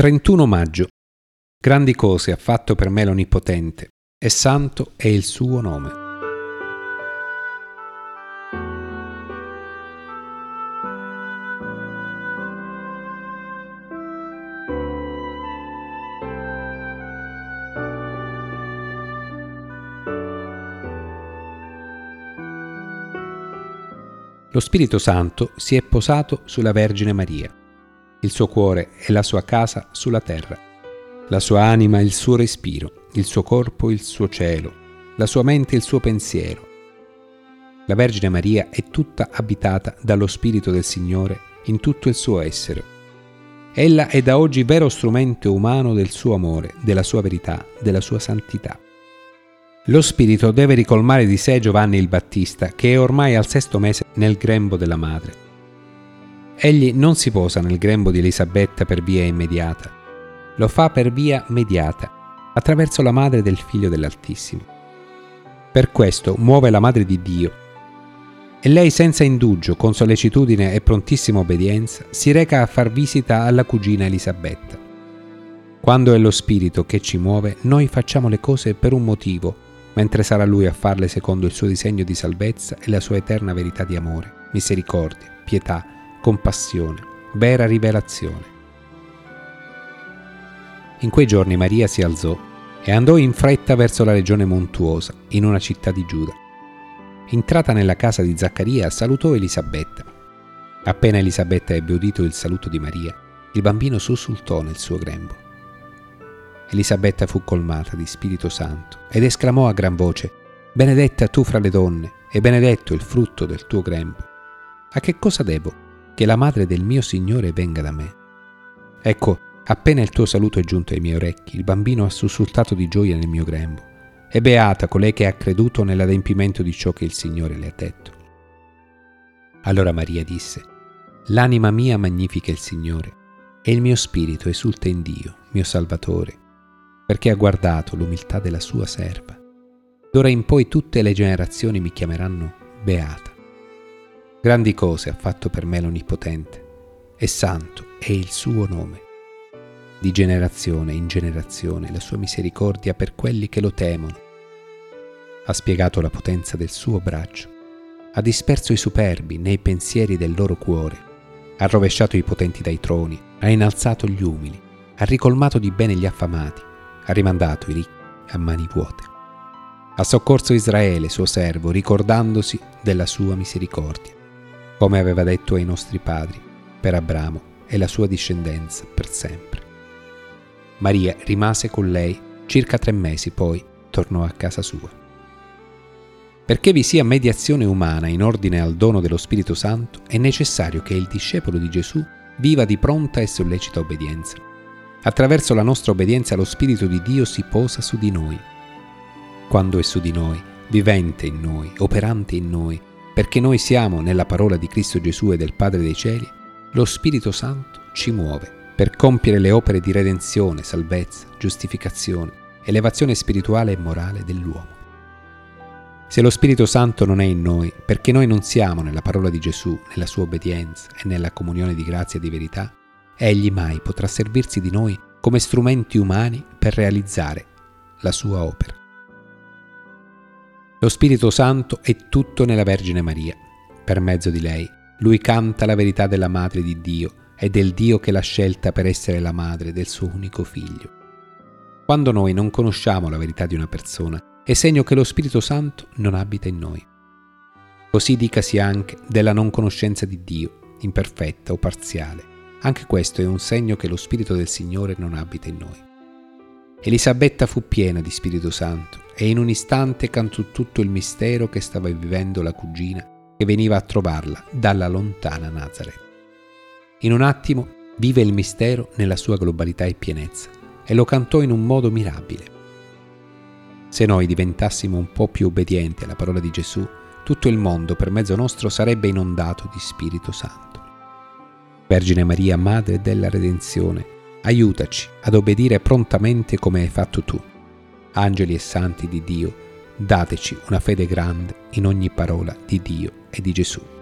31 maggio. Grandi cose ha fatto per me l'Onnipotente, e santo è il suo nome. Lo Spirito Santo si è posato sulla Vergine Maria. Il suo cuore e la sua casa sulla terra, la sua anima il suo respiro, il suo corpo il suo cielo, la sua mente il suo pensiero. La Vergine Maria è tutta abitata dallo Spirito del Signore in tutto il suo essere. Ella è da oggi vero strumento umano del suo amore, della sua verità, della sua santità. Lo Spirito deve ricolmare di sé Giovanni il Battista, che è ormai al 6° mese nel grembo della madre. Egli non si posa nel grembo di Elisabetta per via immediata, lo fa per via mediata, attraverso la madre del Figlio dell'Altissimo. Per questo muove la Madre di Dio, e lei senza indugio, con sollecitudine e prontissima obbedienza, si reca a far visita alla cugina Elisabetta. Quando è lo Spirito che ci muove, noi facciamo le cose per un motivo, mentre sarà Lui a farle secondo il suo disegno di salvezza e la sua eterna verità di amore, misericordia, pietà, compassione, vera rivelazione. In quei giorni Maria si alzò e andò in fretta verso la regione montuosa, in una città di Giuda. Entrata nella casa di Zaccaria, salutò Elisabetta. Appena Elisabetta ebbe udito il saluto di Maria, il bambino sussultò nel suo grembo. Elisabetta fu colmata di Spirito Santo ed esclamò a gran voce: «Benedetta tu fra le donne, e benedetto il frutto del tuo grembo. A che cosa devo che la madre del mio Signore venga da me? Ecco, appena il tuo saluto è giunto ai miei orecchi, il bambino ha sussultato di gioia nel mio grembo. E beata colei che ha creduto nell'adempimento di ciò che il Signore le ha detto». Allora Maria disse: «L'anima mia magnifica il Signore, e il mio spirito esulta in Dio, mio Salvatore, perché ha guardato l'umiltà della sua serva. D'ora in poi tutte le generazioni mi chiameranno beata. Grandi cose ha fatto per me l'Onnipotente, e santo è il suo nome. Di generazione in generazione la sua misericordia per quelli che lo temono. Ha spiegato la potenza del suo braccio, ha disperso i superbi nei pensieri del loro cuore, ha rovesciato i potenti dai troni, ha innalzato gli umili, ha ricolmato di bene gli affamati, ha rimandato i ricchi a mani vuote. Ha soccorso Israele, suo servo, ricordandosi della sua misericordia, come aveva detto ai nostri padri, per Abramo e la sua discendenza per sempre». Maria rimase con lei circa 3 mesi, poi tornò a casa sua. Perché vi sia mediazione umana in ordine al dono dello Spirito Santo, è necessario che il discepolo di Gesù viva di pronta e sollecita obbedienza. Attraverso la nostra obbedienza lo Spirito di Dio si posa su di noi. Quando è su di noi, vivente in noi, operante in noi, perché noi siamo nella parola di Cristo Gesù e del Padre dei Cieli, lo Spirito Santo ci muove per compiere le opere di redenzione, salvezza, giustificazione, elevazione spirituale e morale dell'uomo. Se lo Spirito Santo non è in noi, perché noi non siamo nella parola di Gesù, nella sua obbedienza e nella comunione di grazia e di verità, egli mai potrà servirsi di noi come strumenti umani per realizzare la sua opera. Lo Spirito Santo è tutto nella Vergine Maria. Per mezzo di lei, lui canta la verità della Madre di Dio e del Dio che l'ha scelta per essere la madre del suo unico Figlio. Quando noi non conosciamo la verità di una persona, è segno che lo Spirito Santo non abita in noi. Così dicasi anche della non conoscenza di Dio, imperfetta o parziale. Anche questo è un segno che lo Spirito del Signore non abita in noi. Elisabetta fu piena di Spirito Santo e in un istante cantò tutto il mistero che stava vivendo la cugina che veniva a trovarla dalla lontana Nazareth. In un attimo vive il mistero nella sua globalità e pienezza e lo cantò in un modo mirabile. Se noi diventassimo un po' più obbedienti alla parola di Gesù, tutto il mondo per mezzo nostro sarebbe inondato di Spirito Santo. Vergine Maria, Madre della Redenzione, aiutaci ad obbedire prontamente come hai fatto tu. Angeli e santi di Dio, dateci una fede grande in ogni parola di Dio e di Gesù.